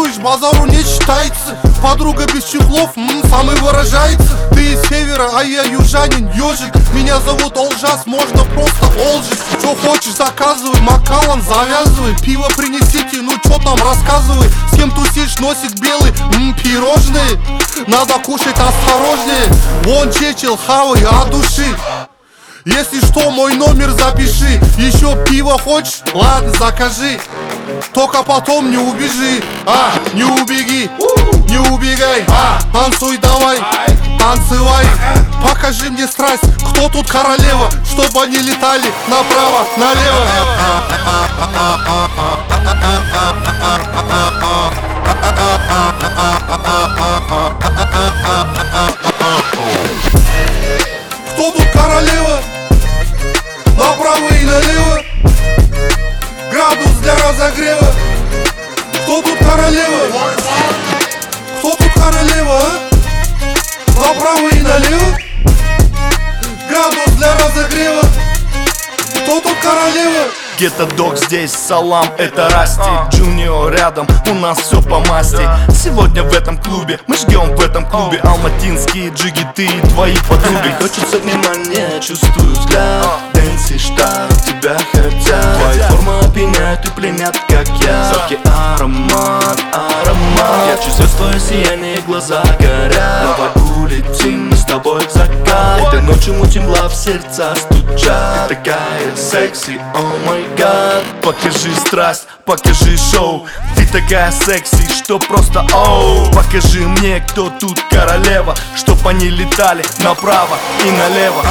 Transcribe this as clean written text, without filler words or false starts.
Говоришь, базару не считается. Подруга без чехлов, самый выражается. Ты из севера, а я южанин, ежик. Меня зовут Олжас, можно просто Олжик. Что хочешь, заказывай, Макалан завязывай. Пиво принесите, ну чё там, рассказывай. С кем тусишь, носик белый, пирожные. Надо кушать осторожнее. Вон чечил, хавай от души. Если что, мой номер запиши. Еще пиво хочешь? Ладно, закажи. Только потом не убежи, не убеги, не убегай, танцуй давай, танцевай. Покажи мне страсть, кто тут королева, чтобы они летали направо, налево. Кто тут королева? Направо и налево. Градус для разогрева. Кто тут королева? Кто тут королева, Направо и налево. Градус для разогрева. Кто тут королева? Гетто Дог здесь, салам, это Расти. Джуниор рядом, у нас все по масти. Сегодня в этом клубе, мы жгем в этом клубе. Алматинские джиги, ты и твои подруги. Хочется внимания, чувствую взгляд. Дэнси, так тебя хотят. Твоя форма опьяняет и пленят, как я. Сладкий аромат, аромат. Я чувствую твое сияние, глаза горят. Давай улетим с тобой в закат. Этой ночью мутим лав, сердца стучат. Ты такая секси, о май гад. Покажи страсть, покажи шоу. Ты такая секси, что просто оу. Покажи мне, кто тут королева, чтоб они летали направо и налево.